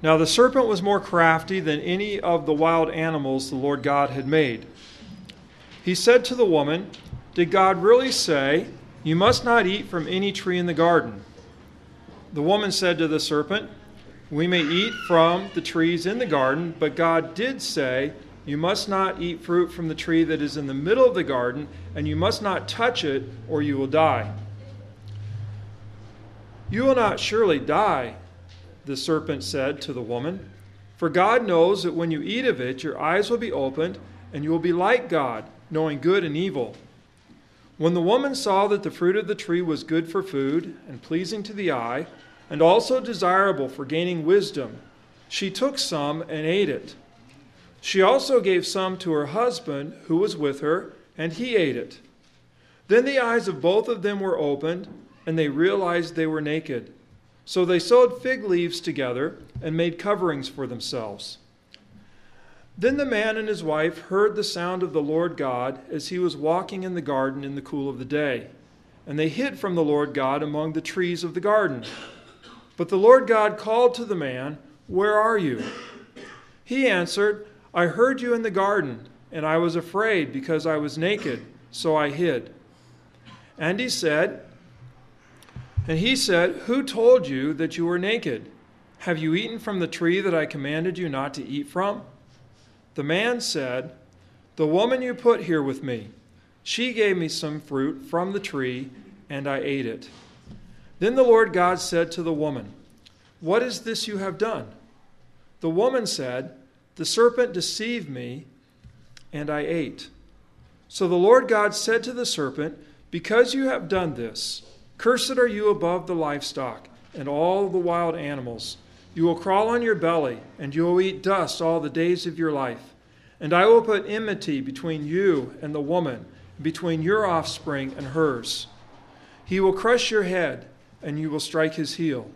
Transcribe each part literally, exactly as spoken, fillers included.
Now the serpent was more crafty than any of the wild animals the Lord God had made. He said to the woman, "Did God really say, 'You must not eat from any tree in the garden'?" The woman said to the serpent, "We may eat from the trees in the garden, but God did say, 'You must not eat fruit from the tree that is in the middle of the garden, and you must not touch it, or you will die.'" "You will not surely die," the serpent said to the woman, "for God knows that when you eat of it, your eyes will be opened, and you will be like God, knowing good and evil." When the woman saw that the fruit of the tree was good for food, and pleasing to the eye, and also desirable for gaining wisdom, she took some and ate it. She also gave some to her husband who was with her, and he ate it. Then the eyes of both of them were opened, and they realized they were naked. So they sewed fig leaves together and made coverings for themselves. Then the man and his wife heard the sound of the Lord God as he was walking in the garden in the cool of the day. And they hid from the Lord God among the trees of the garden. But the Lord God called to the man, "Where are you?" He answered, "I heard you in the garden, and I was afraid because I was naked, so I hid." And he said, And he said, "Who told you that you were naked? Have you eaten from the tree that I commanded you not to eat from?" The man said, "The woman you put here with me, she gave me some fruit from the tree, and I ate it." Then the Lord God said to the woman, "What is this you have done?" The woman said, "The serpent deceived me, and I ate." So the Lord God said to the serpent, "Because you have done this, cursed are you above the livestock and all the wild animals. You will crawl on your belly, and you will eat dust all the days of your life. And I will put enmity between you and the woman, between your offspring and hers. He will crush your head, and you will strike his heel."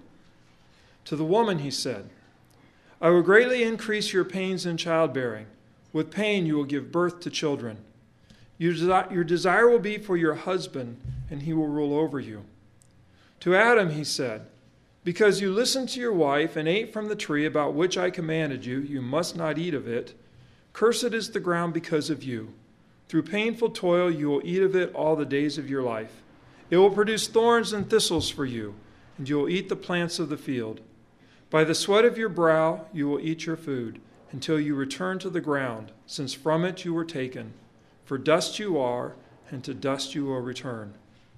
To the woman he said, "I will greatly increase your pains in childbearing. With pain you will give birth to children. Your desi- your desire will be for your husband, and he will rule over you." To Adam he said, "Because you listened to your wife and ate from the tree about which I commanded you, you must not eat of it. Cursed is the ground because of you. Through painful toil you will eat of it all the days of your life. It will produce thorns and thistles for you, and you will eat the plants of the field. By the sweat of your brow you will eat your food, until you return to the ground, since from it you were taken. For dust you are, and to dust you will return."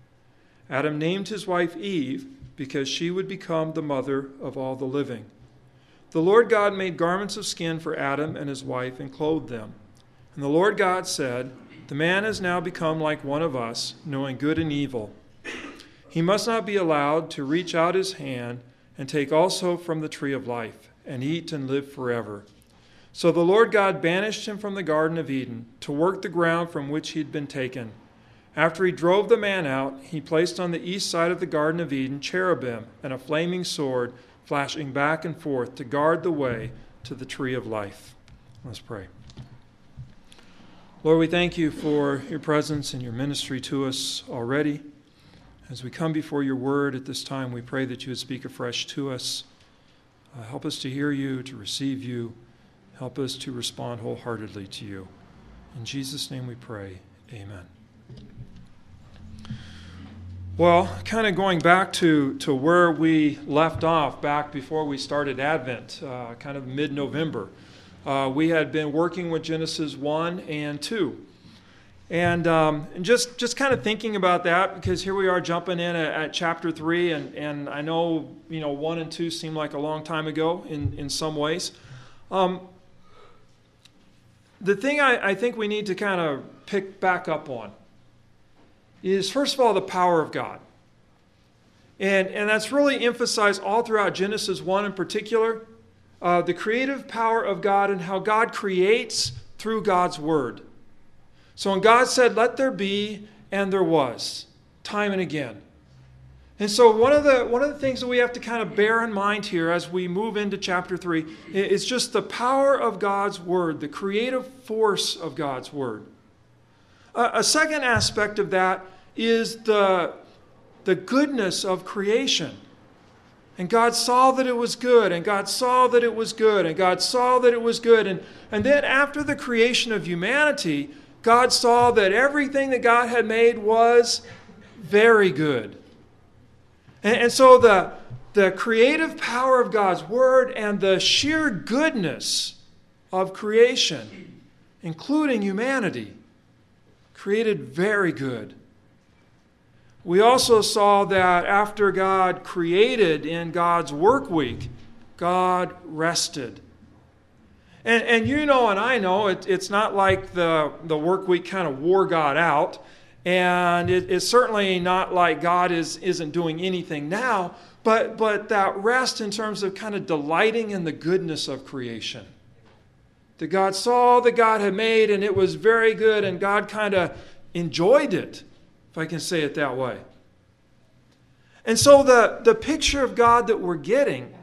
Adam named his wife Eve, because she would become the mother of all the living. The Lord God made garments of skin for Adam and his wife and clothed them. And the Lord God said, "The man has now become like one of us, knowing good and evil. He must not be allowed to reach out his hand and take also from the tree of life, and eat and live forever." So the Lord God banished him from the Garden of Eden to work the ground from which he had been taken. After he drove the man out, he placed on the east side of the Garden of Eden cherubim and a flaming sword flashing back and forth to guard the way to the tree of life. Let's pray. Lord, we thank you for your presence and your ministry to us already. As we come before your word at this time, we pray that you would speak afresh to us. Uh, help us to hear you, to receive you. Help us to respond wholeheartedly to you. In Jesus' name we pray. Amen. Well, kind of going back to, to where we left off back before we started Advent, uh, kind of mid-November. Uh, we had been working with Genesis one and two. And, um, and just, just kind of thinking about that, because here we are jumping in at, at chapter three, and, and I know, you know, one and two seem like a long time ago in, in some ways. Um, the thing I, I think we need to kind of pick back up on is, first of all, the power of God. And, and that's really emphasized all throughout Genesis one in particular, uh, the creative power of God and how God creates through God's word. So when God said, "Let there be," and there was, time and again. And so one of the one of the things that we have to kind of bear in mind here as we move into chapter three is just the power of God's word, the creative force of God's word. Uh, a second aspect of that is the, the goodness of creation. And God saw that it was good, and God saw that it was good, and God saw that it was good. And, and then after the creation of humanity, God saw that everything that God had made was very good. And, and so the, the creative power of God's Word and the sheer goodness of creation, including humanity, created very good. We also saw that after God created in God's work week, God rested. And, and you know and I know it, it's not like the, the work week kind of wore God out. And it, it's certainly not like God is, isn't doing anything now. But, but that rest in terms of kind of delighting in the goodness of creation. That God saw that God had made and it was very good, and God kind of enjoyed it, if I can say it that way. And so the, the picture of God that we're getting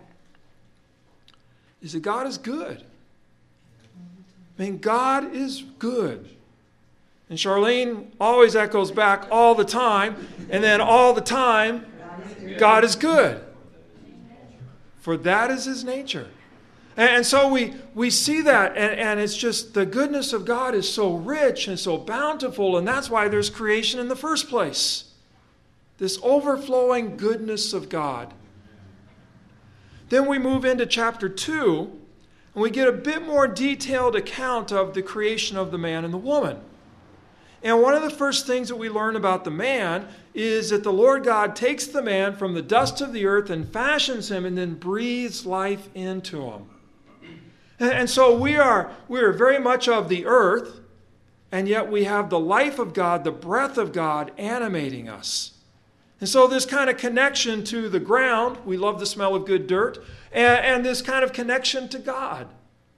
is that God is good. I mean, God is good. And Charlene always echoes back all the time, and then all the time, God is good. For that is His nature. And so we, we see that, and, and it's just the goodness of God is so rich and so bountiful, and that's why there's creation in the first place. This overflowing goodness of God. Then we move into chapter two, and we get a bit more detailed account of the creation of the man and the woman. And one of the first things that we learn about the man is that the Lord God takes the man from the dust of the earth and fashions him and then breathes life into him. And so we are, we are very much of the earth, and yet we have the life of God, the breath of God animating us. And so this kind of connection to the ground, we love the smell of good dirt, and, and this kind of connection to God.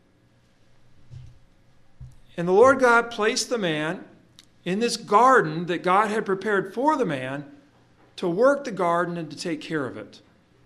And the Lord God placed the man in this garden that God had prepared for the man to work the garden and to take care of it.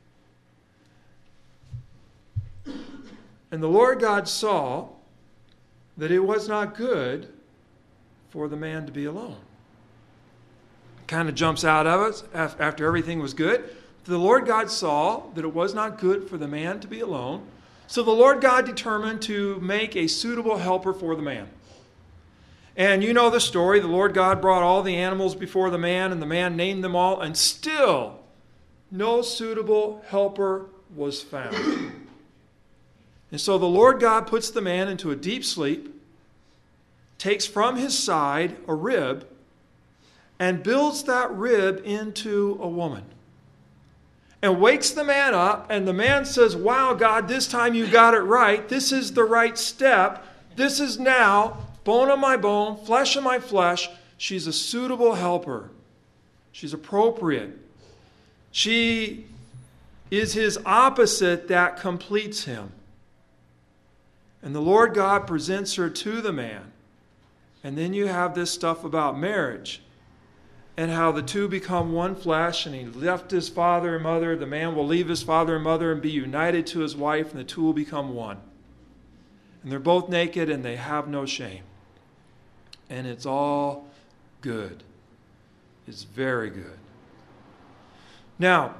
And the Lord God saw that it was not good for the man to be alone. Kind of jumps out of us after everything was good. The Lord God saw that it was not good for the man to be alone. So the Lord God determined to make a suitable helper for the man. And you know the story. The Lord God brought all the animals before the man, and the man named them all, and still no suitable helper was found. And so the Lord God puts the man into a deep sleep, takes from his side a rib, and builds that rib into a woman. And wakes the man up, and the man says, "Wow, God, this time you got it right. This is the right step. This is now bone of my bone, flesh of my flesh. She's a suitable helper. She's appropriate. She is his opposite that completes him." And the Lord God presents her to the man. And then you have this stuff about marriage and how the two become one flesh, and he left his father and mother. The man will leave his father and mother and be united to his wife, and the two will become one. And they're both naked and they have no shame. And it's all good. It's very good. Now,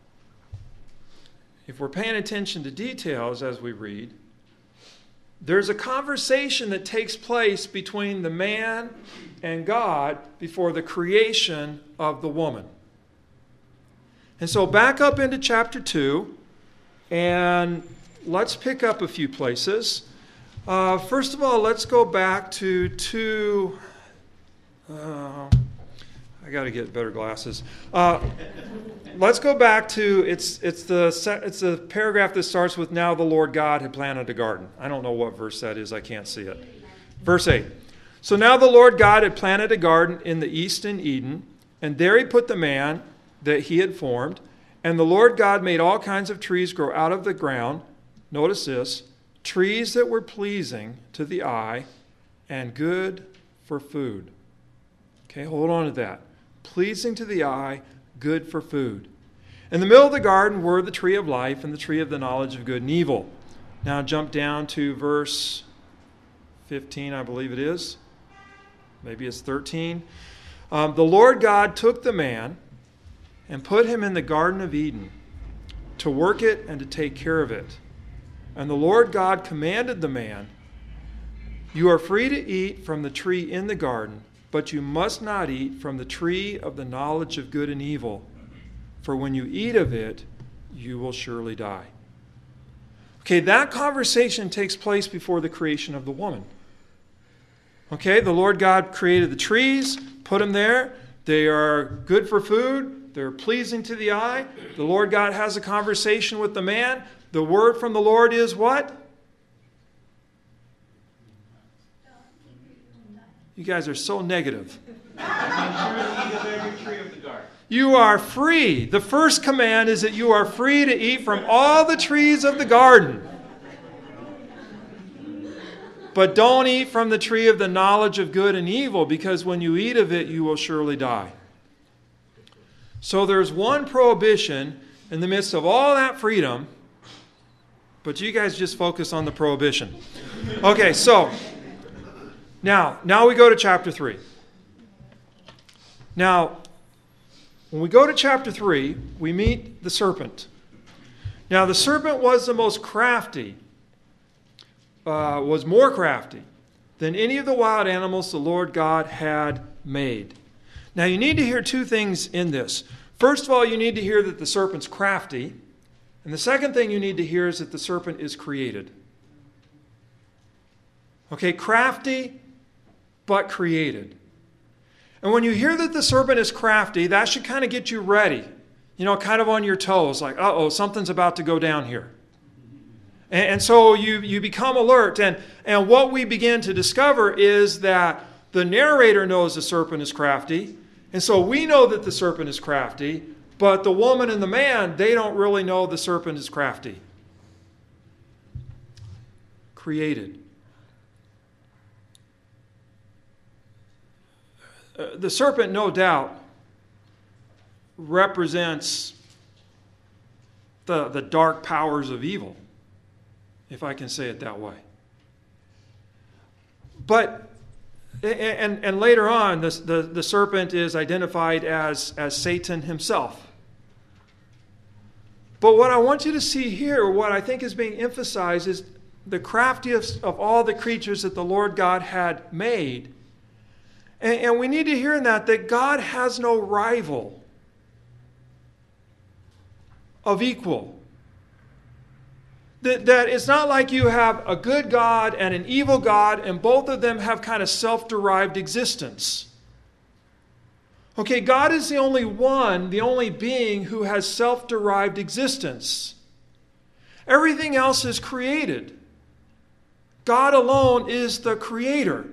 if we're paying attention to details as we read, there's a conversation that takes place between the man and God before the creation of the woman. And so back up into chapter two, and let's pick up a few places. Uh, first of all, let's go back to two... Uh, I got to get better glasses. Uh, let's go back to, it's it's the it's the paragraph that starts with, "Now the Lord God had planted a garden." I don't know what verse that is. I can't see it. Verse eight. "So now the Lord God had planted a garden in the east in Eden, and there he put the man that he had formed. And the Lord God made all kinds of trees grow out of the ground." Notice this. "Trees that were pleasing to the eye and good for food." Okay, hold on to that. Pleasing to the eye, good for food. In the middle of the garden were the tree of life and the tree of the knowledge of good and evil. Now jump down to verse fifteen, I believe it is. Maybe it's thirteen. Um, "the Lord God took the man and put him in the Garden of Eden to to work it and to take care of it. And the Lord God commanded the man, "You are free to eat from the tree in the garden, but you must not eat from the tree of the knowledge of good and evil, for when you eat of it, you will surely die." Okay, that conversation takes place before the creation of the woman. Okay, the Lord God created the trees, put them there. They are good for food. They're pleasing to the eye. The Lord God has a conversation with the man. The word from the Lord is what? You guys are so negative. You are free. The first command is that you are free to eat from all the trees of the garden. But don't eat from the tree of the knowledge of good and evil, because when you eat of it, you will surely die. So there's one prohibition in the midst of all that freedom, but you guys just focus on the prohibition. Okay, so now, now we go to chapter three. Now, when we go to chapter three, we meet the serpent. Now, the serpent was the most crafty, uh, was more crafty than any of the wild animals the Lord God had made. Now, you need to hear two things in this. First of all, you need to hear that the serpent's crafty. And the second thing you need to hear is that the serpent is created. Okay, crafty, but created. And when you hear that the serpent is crafty, that should kind of get you ready. You know, kind of on your toes, like, uh-oh, something's about to go down here. And, and so you, you become alert. And, and what we begin to discover is that the narrator knows the serpent is crafty. And so we know that the serpent is crafty. But the woman and the man, they don't really know the serpent is crafty. Created. Uh, the serpent, no doubt, represents the, the dark powers of evil, if I can say it that way. But, and, and later on, the, the, the serpent is identified as, as Satan himself. But what I want you to see here, what I think is being emphasized, is the craftiest of all the creatures that the Lord God had made. And, and we need to hear in that that God has no rival of equal. That, that it's not like you have a good God and an evil God, and both of them have kind of self-derived existence. Okay, God is the only one, the only being who has self-derived existence. Everything else is created. God alone is the creator.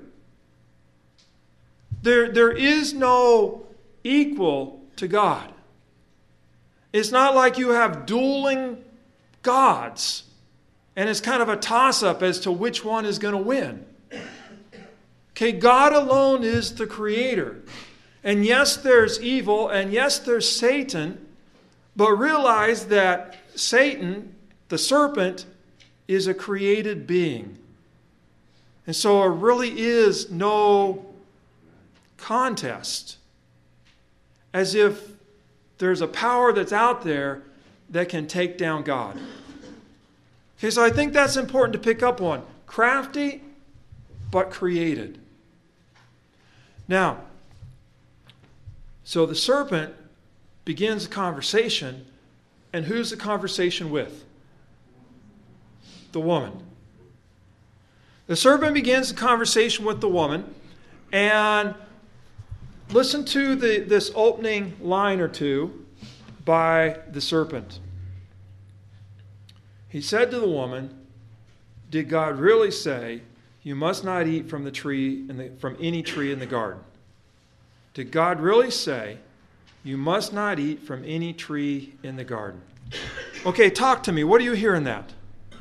There, there is no equal to God. It's not like you have dueling gods, and it's kind of a toss-up as to which one is going to win. Okay, God alone is the creator. And yes, there's evil, and yes, there's Satan, but realize that Satan, the serpent, is a created being. And so there really is no contest, as if there's a power that's out there that can take down God. Okay, so I think that's important to pick up on. Crafty, but created. Now, so the serpent begins a conversation, and who's the conversation with? The woman. The serpent begins the conversation with the woman, and listen to the, this opening line or two by the serpent. He said to the woman, "Did God really say, you must not eat from the tree in the, from any tree in the garden?" Did God really say, you must not eat from any tree in the garden? Okay, talk to me. What do you hear in that?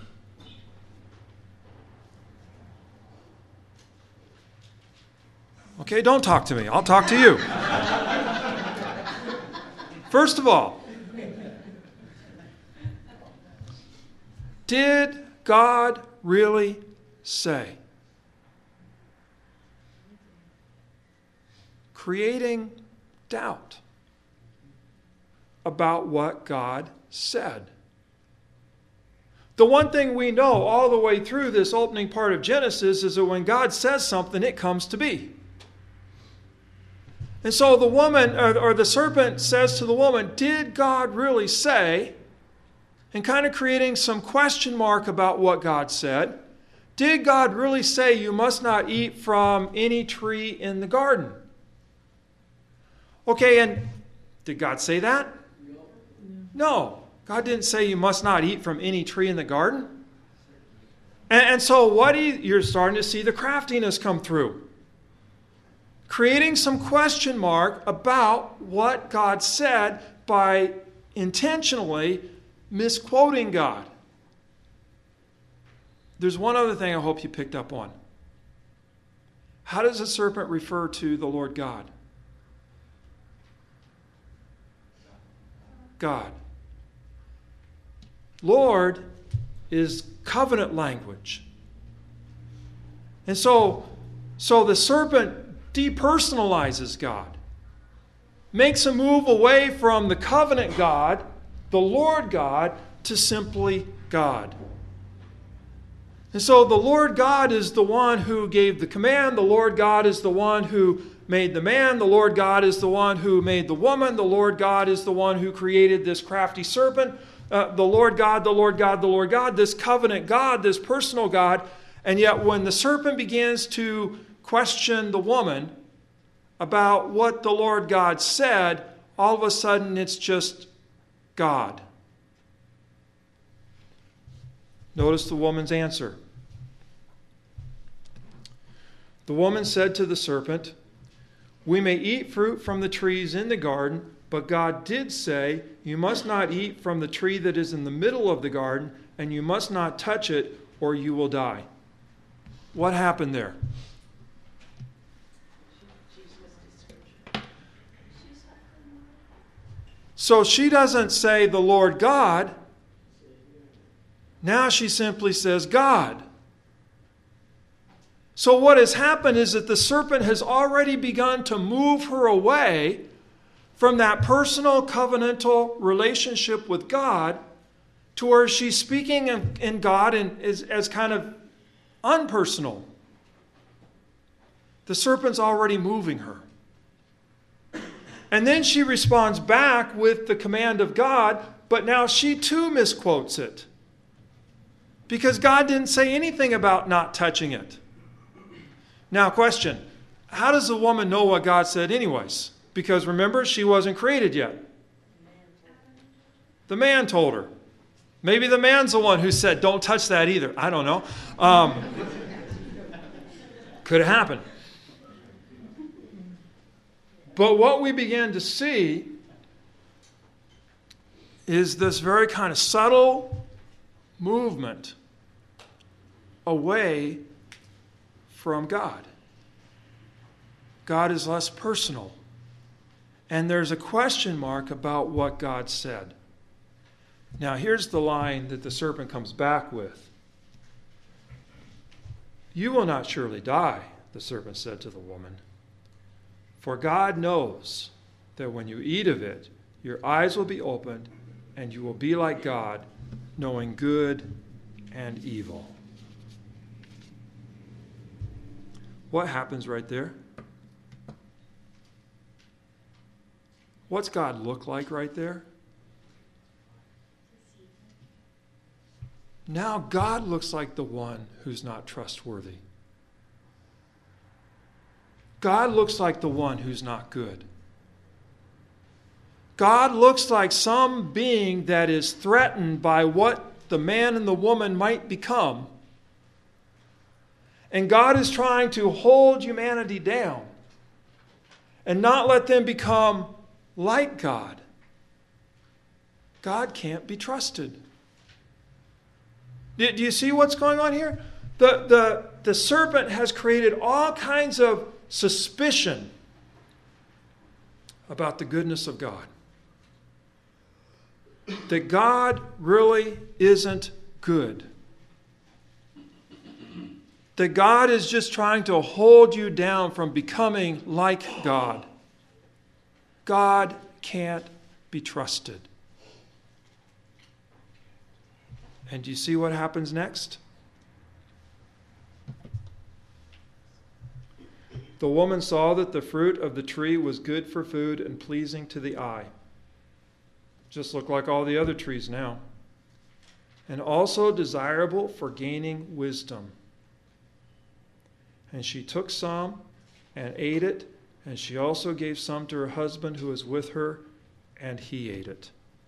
Okay, don't talk to me. I'll talk to you. First of all, did God really say? Creating doubt about what God said. the one thing we know all the way through this opening part of Genesis is that when God says something, it comes to be. And so the woman, or, or the serpent says to the woman, did God really say, and kind of creating some question mark about what God said, did God really say you must not eat from any tree in the garden? Okay, and did God say that? No. God didn't say you must not eat from any tree in the garden. And, and so what he, you're starting to see the craftiness come through. Creating some question mark about what God said by intentionally misquoting God. There's one other thing I hope you picked up on. How does the serpent refer to the Lord God? God. Lord is covenant language. And so, so the serpent depersonalizes God, makes a move away from the covenant God, the Lord God, to simply God. And so the Lord God is the one who gave the command. The Lord God is the one who made the man. The Lord God is the one who made the woman. The Lord God is the one who created this crafty serpent. Uh, the Lord God, the Lord God, the Lord God, this covenant God, this personal God. And yet when the serpent begins to question the woman about what the Lord God said, all of a sudden it's just God. Notice the woman's answer. The woman said to the serpent, "We may eat fruit from the trees in the garden, but God did say, you must not eat from the tree that is in the middle of the garden, and you must not touch it, or you will die." What happened there? So she doesn't say the Lord God. Now she simply says God. So what has happened is that the serpent has already begun to move her away from that personal covenantal relationship with God to where she's speaking in, in God and is as kind of unpersonal. The serpent's already moving her. And then she responds back with the command of God, but now she too misquotes it. Because God didn't say anything about not touching it. Now, question, how does the woman know what God said anyways? Because remember, she wasn't created yet. The man told her. Maybe the man's the one who said, don't touch that either. I don't know. Um, could have happened. But what we began to see is this very kind of subtle movement away from God. God is less personal. And there's a question mark about what God said. Now, here's the line that the serpent comes back with. "You will not surely die," the serpent said to the woman. "For God knows that when you eat of it, your eyes will be opened, and you will be like God, knowing good and evil." What happens right there? What's God look like right there? Now God looks like the one who's not trustworthy. God looks like the one who's not good. God looks like some being that is threatened by what the man and the woman might become. And God is trying to hold humanity down and not let them become like God. God can't be trusted. Do you see what's going on here? The, the, the serpent has created all kinds of suspicion about the goodness of God. That God really isn't good. That God is just trying to hold you down from becoming like God. God can't be trusted. And do you see what happens next? The woman saw that the fruit of the tree was good for food and pleasing to the eye. Just look like all the other trees now. And also desirable for gaining wisdom. And she took some and ate it, and she also gave some to her husband who was with her, and he ate it.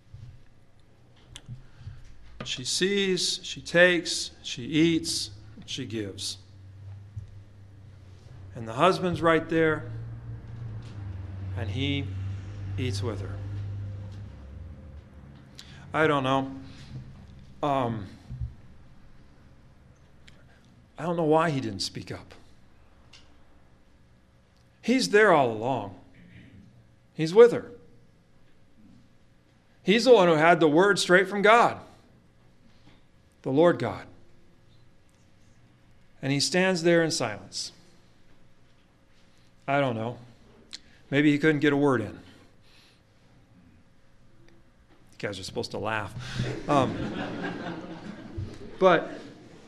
She sees, she takes, she eats, she gives. And the husband's right there, and he eats with her. I don't know. Um, I don't know why he didn't speak up. He's there all along. He's with her. He's the one who had the word straight from God, the Lord God. And he stands there in silence. I don't know. Maybe he couldn't get a word in. You guys are supposed to laugh. Um, but,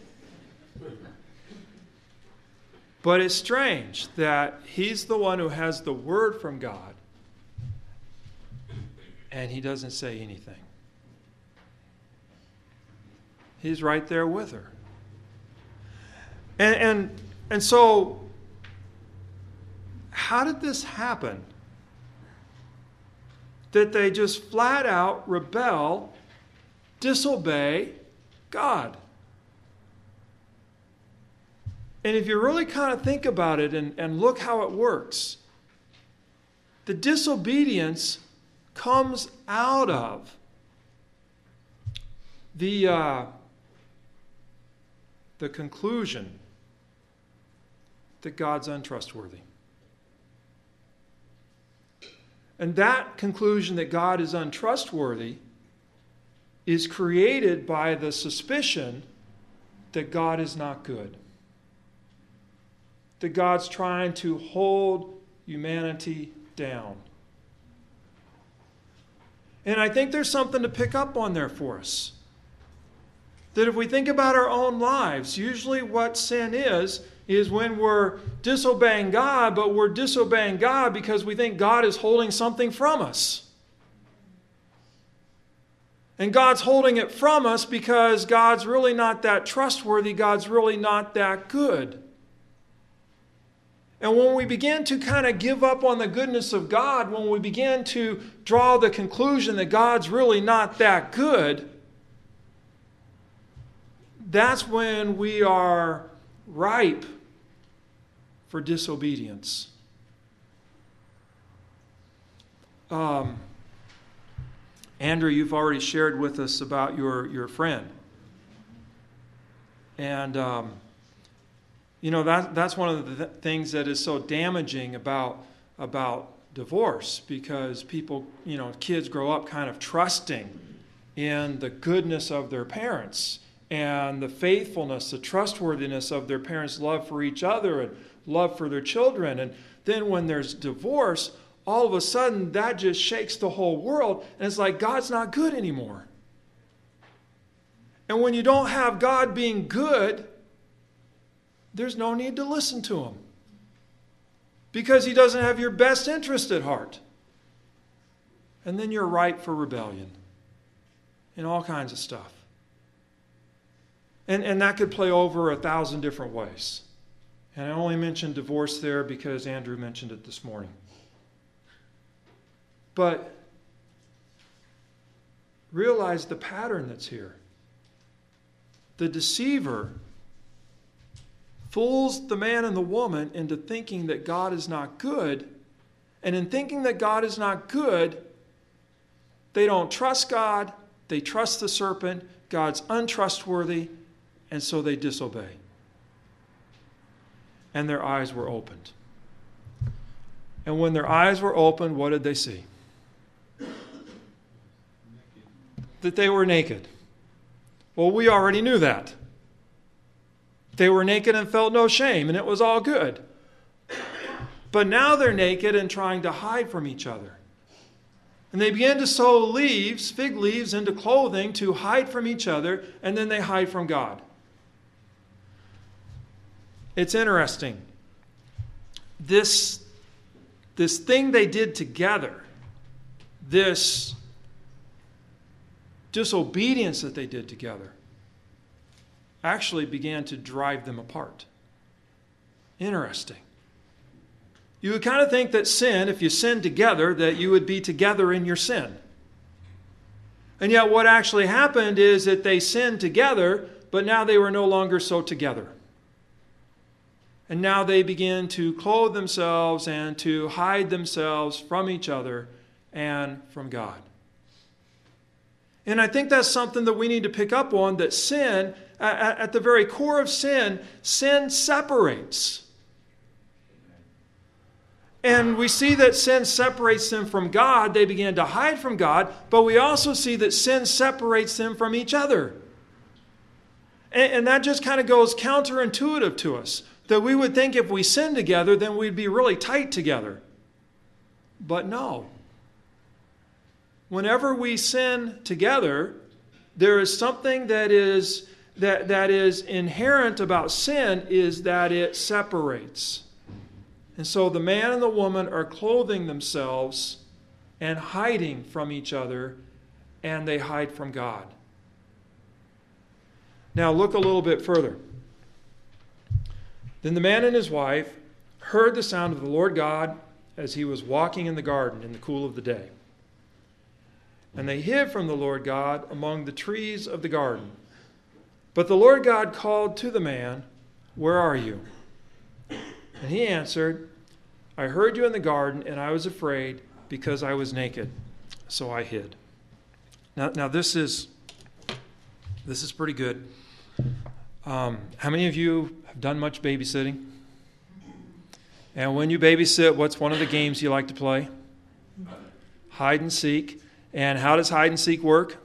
but it's strange that he's the one who has the word from God, and he doesn't say anything. He's right there with her. And, and, and so, how did this happen? That they just flat out rebel, disobey God. And if you really kind of think about it and, and look how it works, the disobedience comes out of the, uh, the conclusion that God's untrustworthy. And that conclusion that God is untrustworthy is created by the suspicion that God is not good. That God's trying to hold humanity down. And I think there's something to pick up on there for us. That if we think about our own lives, usually what sin is, is when we're disobeying God, but we're disobeying God because we think God is holding something from us. And God's holding it from us because God's really not that trustworthy. God's really not that good. And when we begin to kind of give up on the goodness of God, when we begin to draw the conclusion that God's really not that good, that's when we are ripe for disobedience. Um, Andrew, you've already shared with us about your, your friend. And, um, you know, that, that's one of the th- things that is so damaging about, about divorce, because people, you know, kids grow up kind of trusting in the goodness of their parents and the faithfulness, the trustworthiness of their parents' love for each other and love for their children. And then when there's divorce, all of a sudden that just shakes the whole world, and it's like God's not good anymore. And when you don't have God being good, there's no need to listen to him, because he doesn't have your best interest at heart. And then you're ripe for rebellion and all kinds of stuff. And, and that could play over a thousand different ways. And I only mentioned divorce there because Andrew mentioned it this morning. But realize the pattern that's here. The deceiver fools the man and the woman into thinking that God is not good. And in thinking that God is not good, they don't trust God. They trust the serpent. God's untrustworthy. And so they disobey. And their eyes were opened. And when their eyes were opened, what did they see? That they were naked. Well, we already knew that. They were naked and felt no shame, and it was all good. But now they're naked and trying to hide from each other. And they began to sew leaves, fig leaves, into clothing to hide from each other, and then they hide from God. It's interesting. This, this thing they did together, this disobedience that they did together, actually began to drive them apart. Interesting. You would kind of think that sin, if you sin together, that you would be together in your sin. And yet what actually happened is that they sinned together, but now they were no longer so together. And now they begin to clothe themselves and to hide themselves from each other and from God. And I think that's something that we need to pick up on, that sin, at the very core of sin, sin separates. And we see that sin separates them from God. They begin to hide from God. But we also see that sin separates them from each other. And, and that just kind of goes counterintuitive to us. That we would think if we sin together, then we'd be really tight together. But no. Whenever we sin together, there is something that is, that, that is inherent about sin, is that it separates. And so the man and the woman are clothing themselves and hiding from each other, and they hide from God. Now look a little bit further. Then the man and his wife heard the sound of the Lord God as he was walking in the garden in the cool of the day. And they hid from the Lord God among the trees of the garden. But the Lord God called to the man, "Where are you?" And he answered, "I heard you in the garden, and I was afraid because I was naked, so I hid." Now, now this is this is pretty good. Um, how many of you have done much babysitting? And when you babysit, what's one of the games you like to play? Hide and seek. And how does hide and seek work?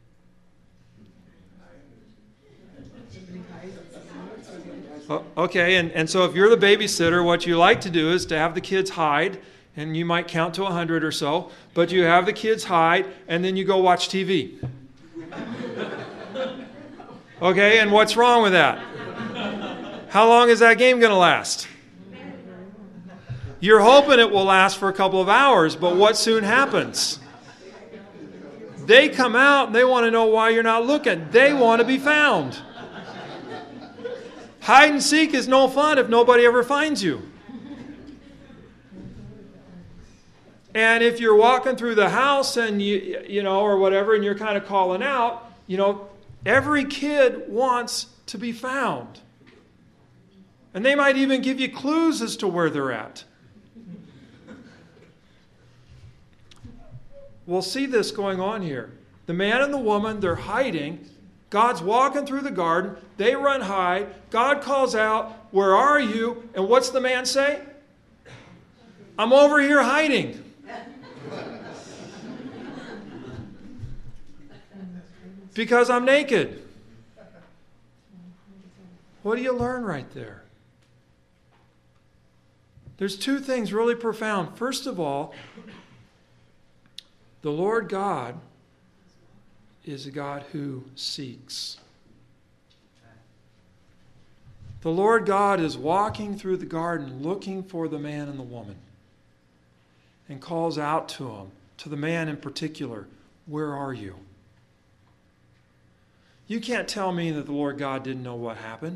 Oh, okay, and, and so if you're the babysitter, what you like to do is to have the kids hide, and you might count to a hundred or so, but you have the kids hide, and then you go watch T V. Okay, and what's wrong with that? How long is that game going to last? You're hoping it will last for a couple of hours, but what soon happens? They come out and they want to know why you're not looking. They want to be found. Hide and seek is no fun if nobody ever finds you. And if you're walking through the house and you, you know, or whatever, and you're kind of calling out, you know, every kid wants to be found. And they might even give you clues as to where they're at. We'll see this going on here. The man and the woman, they're hiding. God's walking through the garden. They run hide. God calls out, "Where are you?" And what's the man say? "I'm over here hiding." Because I'm naked. What do you learn right there? There's two things really profound. First of all, the Lord God is a God who seeks. The Lord God is walking through the garden looking for the man and the woman, and calls out to him, to the man in particular, "Where are you?" You can't tell me that the Lord God didn't know what happened.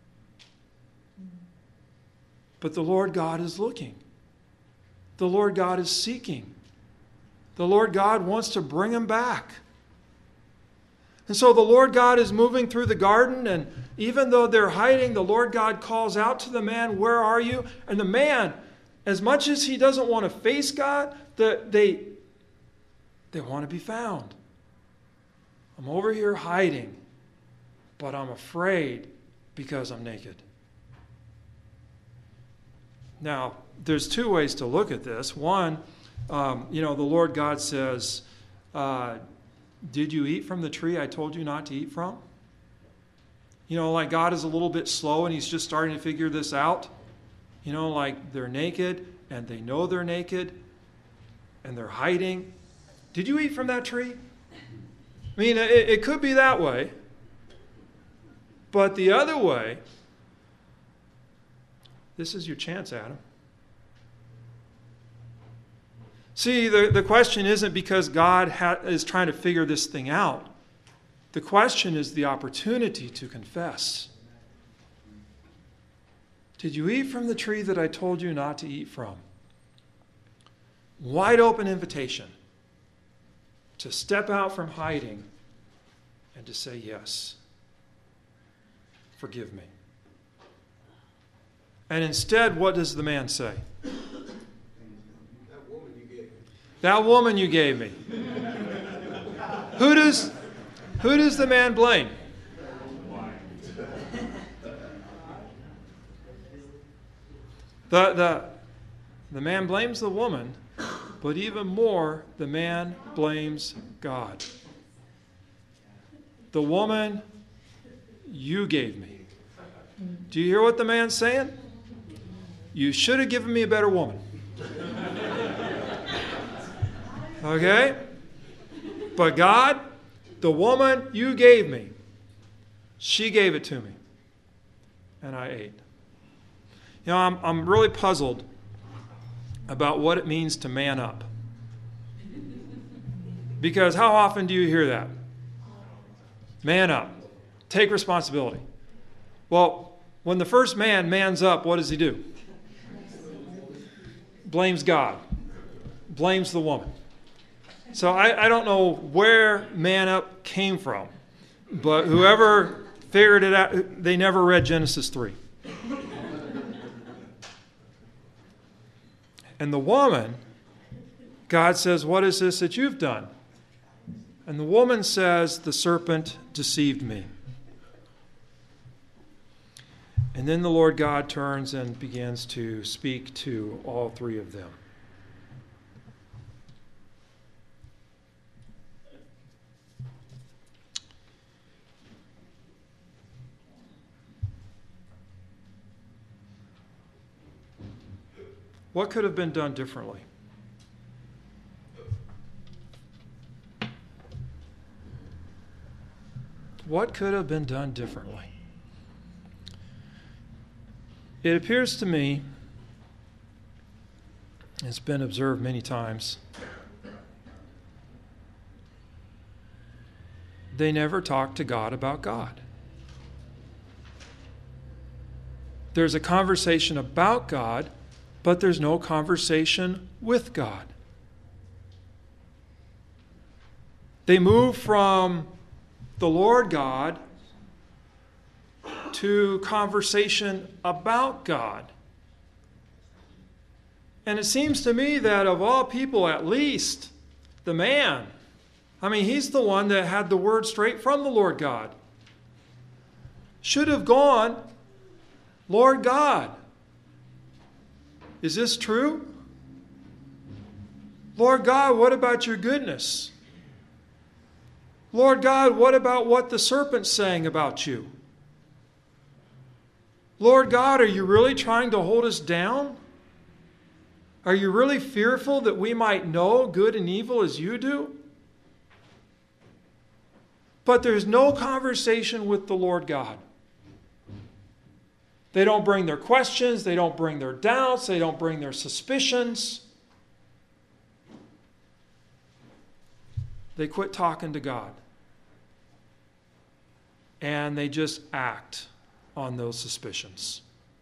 But the Lord God is looking. The Lord God is seeking. The Lord God wants to bring him back. And so the Lord God is moving through the garden, and even though they're hiding, the Lord God calls out to the man, "Where are you?" And the man, as much as he doesn't want to face God, the, they, they want to be found. "I'm over here hiding, but I'm afraid because I'm naked." Now, there's two ways to look at this. One, Um, you know, the Lord God says, uh, "Did you eat from the tree I told you not to eat from?" You know, like God is a little bit slow and he's just starting to figure this out. You know, like they're naked and they know they're naked and they're hiding. Did you eat from that tree? I mean, it, it could be that way. But the other way, this is your chance, Adam. See, the, the question isn't because God ha- is trying to figure this thing out. The question is the opportunity to confess. Did you eat from the tree that I told you not to eat from? Wide open invitation to step out from hiding and to say yes. Forgive me. And instead, what does the man say? That woman you gave me. That woman you gave me. Who does, who does the man blame? The, the, the man blames the woman, but even more, the man blames God. The woman you gave me. Do you hear what the man's saying? You should have given me a better woman. Okay? But God, the woman you gave me, she gave it to me. And I ate. You know, I'm, I'm really puzzled about what it means to man up. Because how often do you hear that? Man up. Take responsibility. Well, when the first man mans up, what does he do? Blames God. Blames the woman. So I, I don't know where man up came from, but whoever figured it out, they never read Genesis three. And the woman, God says, what is this that you've done? And the woman says, the serpent deceived me. And then the Lord God turns and begins to speak to all three of them. What could have been done differently? What could have been done differently? It appears to me, it's been observed many times, they never talk to God about God. There's a conversation about God, but there's no conversation with God. They move from the Lord God to conversation about God. And it seems to me that of all people, at least the man, I mean, he's the one that had the word straight from the Lord God, should have gone, Lord God, is this true? Lord God, what about your goodness? Lord God, what about what the serpent's saying about you? Lord God, are you really trying to hold us down? Are you really fearful that we might know good and evil as you do? But there's no conversation with the Lord God. They don't bring their questions. They don't bring their doubts. They don't bring their suspicions. They quit talking to God. And they just act on those suspicions.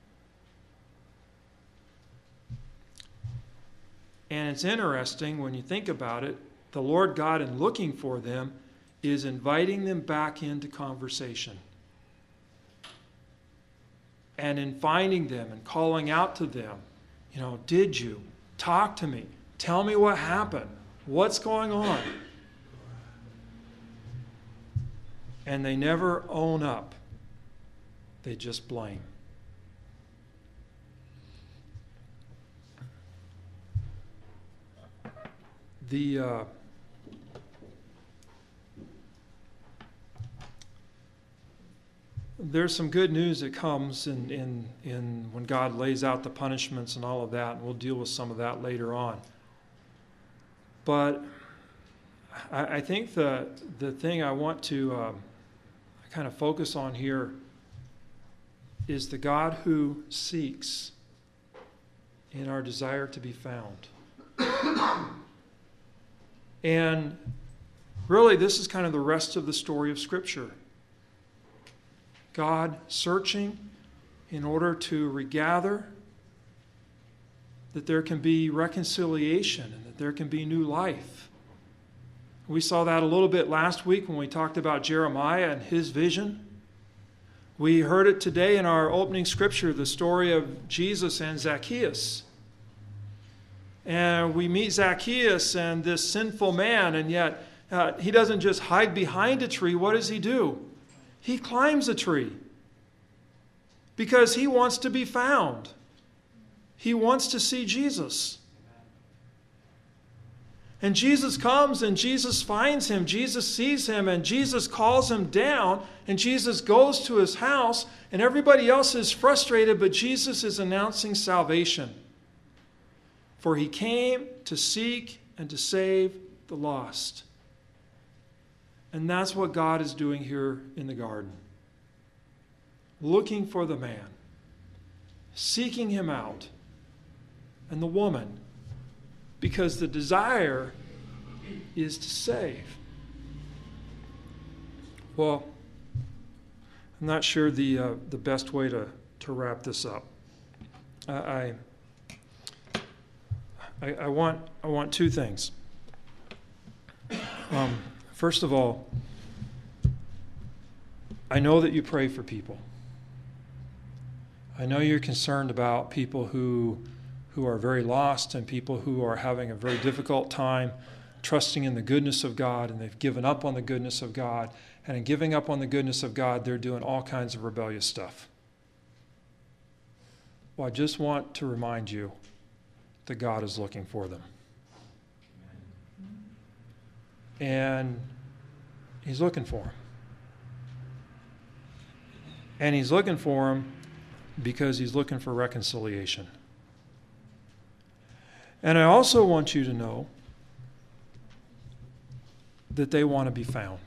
And it's interesting when you think about it, the Lord God, in looking for them, is inviting them back into conversation. And in finding them and calling out to them, you know, did you? Talk to me. Tell me what happened. What's going on? And they never own up. They just blame. The uh, there's some good news that comes in, in, in when God lays out the punishments and all of that, and we'll deal with some of that later on. But I, I think the, the thing I want to um, kind of focus on here is the God who seeks in our desire to be found. And really, this is kind of the rest of the story of Scripture. God searching in order to regather, that there can be reconciliation and that there can be new life. We saw that a little bit last week when we talked about Jeremiah and his vision. We heard it today in our opening scripture, the story of Jesus and Zacchaeus. And we meet Zacchaeus and this sinful man, and yet uh, he doesn't just hide behind a tree. What does he do? He climbs a tree because he wants to be found. He wants to see Jesus. And Jesus comes and Jesus finds him. Jesus sees him and Jesus calls him down. And Jesus goes to his house and everybody else is frustrated, but Jesus is announcing salvation. For he came to seek and to save the lost. And that's what God is doing here in the garden. Looking for the man, seeking him out, and the woman, because the desire is to save. Well, I'm not sure the uh, the best way to, to wrap this up. I, I I want I want two things. Um, first of all, I know that you pray for people. I know you're concerned about people who who are very lost and people who are having a very difficult time trusting in the goodness of God, and they've given up on the goodness of God. And in giving up on the goodness of God, they're doing all kinds of rebellious stuff. Well, I just want to remind you that God is looking for them. And he's looking for them. And he's looking for them because he's looking for reconciliation. And I also want you to know that they want to be found.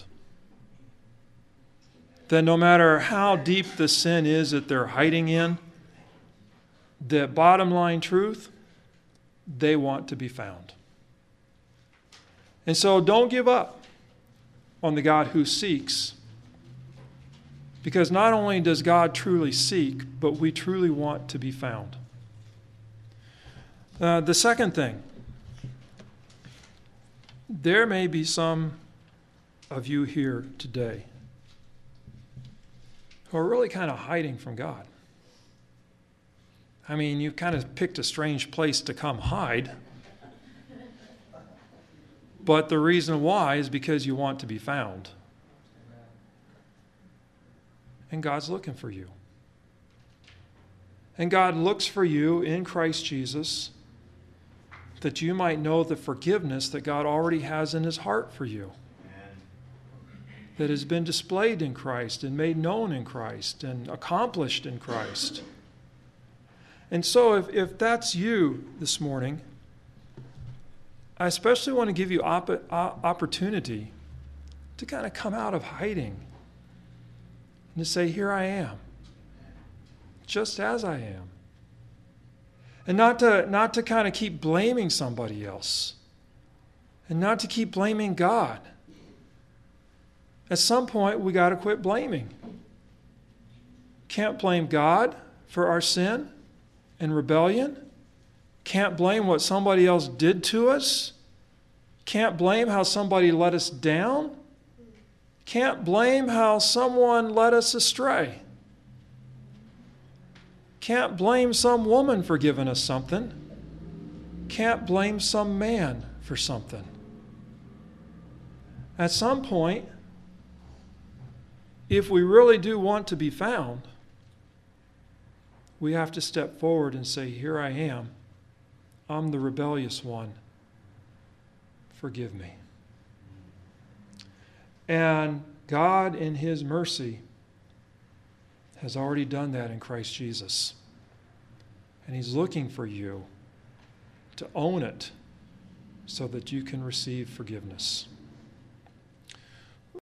That no matter how deep the sin is that they're hiding in, the bottom line truth, they want to be found. And so don't give up on the God who seeks, because not only does God truly seek, but we truly want to be found. Uh, the second thing, there may be some of you here today who are really kind of hiding from God. I mean, you've kind of picked a strange place to come hide, but the reason why is because you want to be found. And God's looking for you. And God looks for you in Christ Jesus, that you might know the forgiveness that God already has in his heart for you. Amen. That has been displayed in Christ and made known in Christ and accomplished in Christ. And so if, if that's you this morning, I especially want to give you op- opportunity to kind of come out of hiding and to say, here I am, just as I am. And not to, not to kind of keep blaming somebody else. And not to keep blaming God. At some point, we got to quit blaming. Can't blame God for our sin and rebellion. Can't blame what somebody else did to us. Can't blame how somebody let us down. Can't blame how someone led us astray. Can't blame some woman for giving us something. Can't blame some man for something. At some point, if we really do want to be found, we have to step forward and say, here I am. I'm the rebellious one. Forgive me. And God, in his mercy, has already done that in Christ Jesus. And he's looking for you to own it so that you can receive forgiveness.